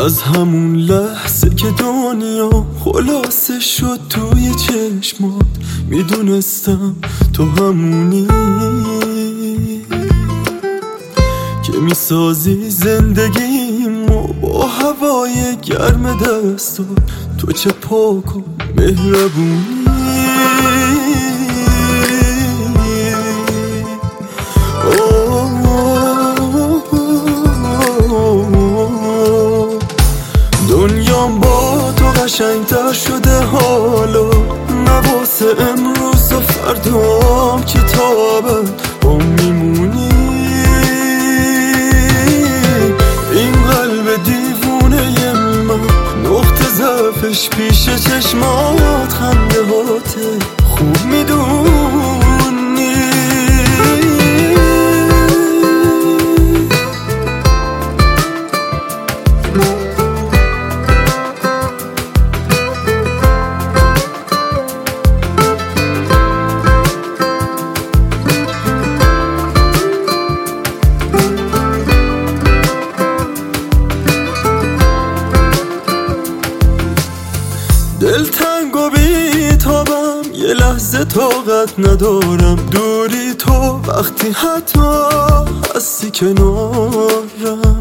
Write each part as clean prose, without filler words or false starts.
از همون لحظه که دنیا خلاصه شد توی چشمات میدونستم تو همونی که میسازی زندگیمو با هوای گرم دستات. تو چه پاک و مهربونی، دنیام با تو قشنگتر شده حالا، نواسه امروز و فردام کتابم با میمونی. این قلب دیوونه من نقطه ضعفش پیش چشمات خنده هاته خوب میدونی. دلتنگ و بی‌تابم، یه لحظه طاقت ندارم دوری تو وقتی حتی هستی کنارم.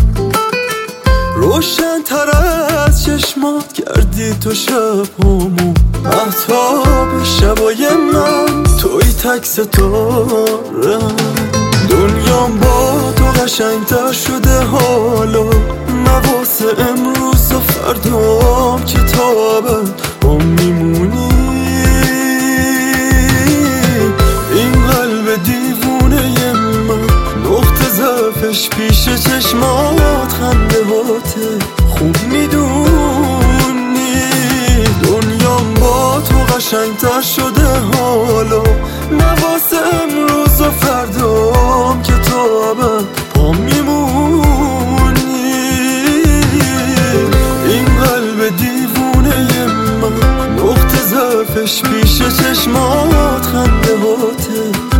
روشن تر از چشمات کردی تو شبامو مهتاب شبای من، توی تک ستارم. دنیام با تو قشنگتر شده حالا، نواسه امروز و فردام کتابم با میمونی. این قلب دیوونه من نقطه ضعفش پیش چشمات خنده هاته خوب میدونی. دنیام با تو قشنگتر شده حالا، نواسه امروز و فردام کتابم با میمونی. این قلب دیوونه من نقطه ضعفش پیش چشمات خنده هاته